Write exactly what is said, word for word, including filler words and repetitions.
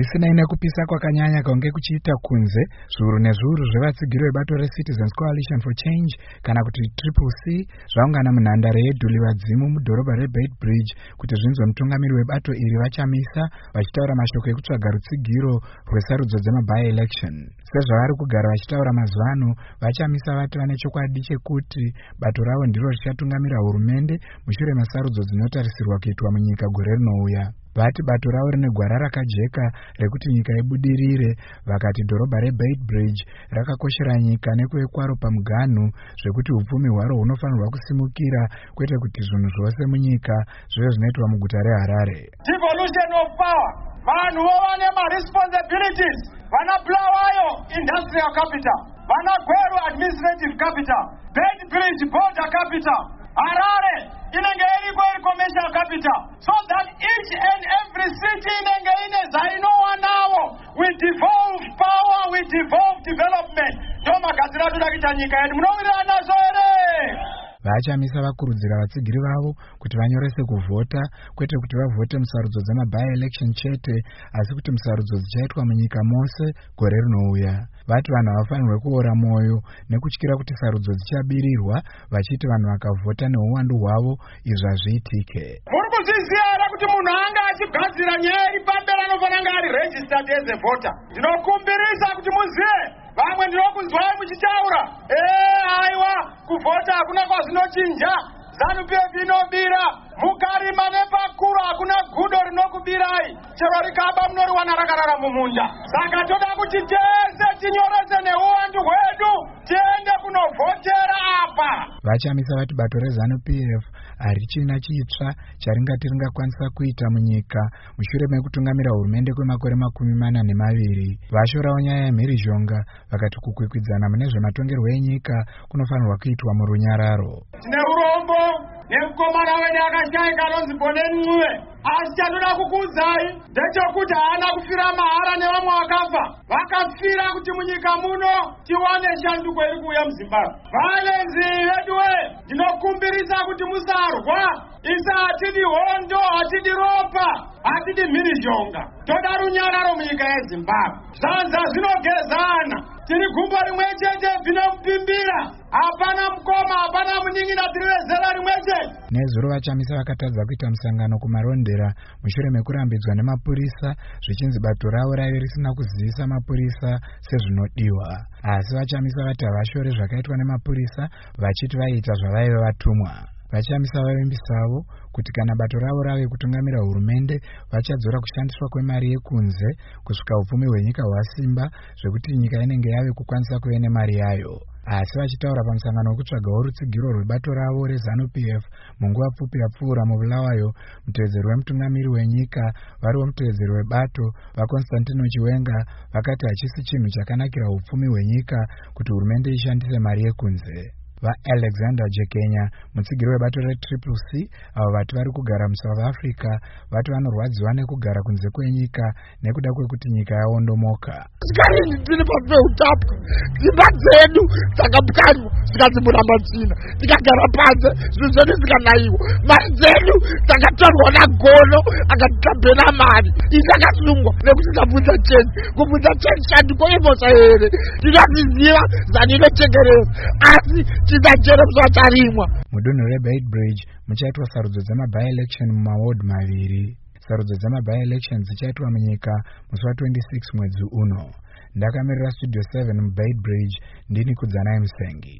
Zvisinei nekupisa kwakanyanya kaunge kuchiita kunze, zviuru nezviuru zvevatsigiri vebato reCitizens Coalition for Change kana kuti Triple C zvaungana munhandare yeDhuliwadzimu mudhorobha reBeitbridge kuti zvinzwe mutungamiri webato iri vachamisa vachitaura mashoko ekutsvaga rutsigiro rwesarudzo dzema-by-election. Sezvavari kugara vachitaura mazuva ano, vachamisa vati vane chokwadi chekuti bato ravo ndiro richatungamira hurumende mushure mesarudzo dzinotarisirwa kuitwa munyika gore rinouya. Vati bato ravo rine gwara rakajeka rekuti nyika ibudirire, vakati dhorobha reBeitbridge rakakoshera nyika nekuve kwaro pamuganhu zvekuti upfumi hwaro hunofanirwa kusimukira kwete kuti zvinhu zvose munyika zvive zvinoitwa muguta reHarare. Devolution of power. Vanhu vane ma-responsibilities. Vana Bulawayo industrial capital. Vana Gweru administrative capital. Beitbridge border capital. Harare inenge iriko iri commercial capital, so that each and every city inenge ine zvainowanawo. We devolve power, we devolve development. Ndomagadzira toda kuita nyika yedu. Munowirirana nazo ere? Vachamisa vakurudzira vatsigiri vavo kuti vanyorese kuvhota, kwete kuti vavote musarudzo dzema-by-election chete, asi kuti musarudzo dzichaitwa munyika mose gore rinouya. Vati vanhu havafanirwe kuora mwoyo nekutyira kuti sarudzo dzichabirirwa, vachiti vanhu vakavhota neuwandu hwavo izvi hazviitike. Muri kuzviziva here kuti munhu anga achigadzira nyaya iri pamberi anofanira ari registered as a voter. Ndinokumbirisa kuti muzive, vamwe ndinokunzwai muchitaura eh aiwa kuvhota hakuna kwazvinochinja, ZANU P F inobira, mukarima nepakuru hakuna gudo rinokubirai, chero rikaba munoriwana rakarara mumunda. Saka toda kuti tese tinyorese neuwandu hwedu tiende kunovhotera apa. Vachamisa vati bato reZANU P F harichina chitsva charingati ringakwanisa kuita munyika mushure mekutungamira hurumende kwemakore makumi mana nemaviri. Vashorawo nyaya yemhirizhonga vakati kukwikwidzana mune zvematongerwo enyika kunofanirwa kuitwa murunyararo. Tine urombo nemukomana wedu akashaika anonzi Boneniwe, asi chatoda kukuudzai ndechekuti haana kufira mahara nevamwe vakafa, vakafira kuti munyika muno tiwane shanduko iri kuuya muZimbabwe. Valenzi veduwe, ndinokumbirisa kuti musarwa. Isa hatidi hondo, hatidi ropa, hatidi mhirizhonga. Toda runyararo munyika yeZimbabwe. Zvanza zvinogezana, tiri gumbo rimwe chete zvinomupimbira. Hapana mukoma, hapana munin'ina, tiri vezera rimwe chete. Nezuro vachamisa vakatadza kuita musangano kumarondera mushure mekurambidzwa nemapurisa zvichinzi bato ravo raive risina kuzivisa mapurisa sezvinodiwa. Asi vachamisa vati havashore zvakaitwa nemapurisa, vachiti vaiita zvavaive vatumwa. Vachamisa vavimbisavo kuti kana bato ravo rave kutungamira hurumende vachadzora kushandiswa kwemari yekunze kusvika upfumi hwenyika hwasimba zvekuti nyika inenge yave kukwanisa kuve nemari yayo. Asi vachitaura pamusangano wekutsvagawo rutsigiro rwebato ravo reZANU P F munguva pfupi yapfuura muBulawayo, mutevedzeri wemutungamiri wenyika variwo mutevedzeri webato vaConstantino Chiwenga vakati hachisi chinhu chakanakira upfumi hwenyika kuti hurumende ishandise mari yekunze. VaAlexander Jekenya, mutsigiri webato reTriple C, avo vati vari kugara muSouth Africa, vati vanorwadziwa nekugara kunze kwenyika nekuda kwekuti nyika yaondomoka. Tikarini tiri papeutapwa, dzimba dzedu dzakapwanywa zvikati muramba tsvina, tikagara panze zvinhu zvedu zvikanaiwa, mari dzedu dzakatorwa nagono akatikabhena mari. Izvi akasungwa nekuti tabvunza cheni, kubvunza cheni shanduko imosa here, tinozviziva ZANU inotengeresa, asi chidajero mzvatarimwa. Mudunhu reBeitbridge muchaitwa sarudzo dzema-by-election mumaward maviri. Sarudzo dzema-by-election dzichaitwa munyika musi wa26 mwedzi uno. Ndakamirira Studio seven muBeitbridge, ndini Kudzanai Musengi.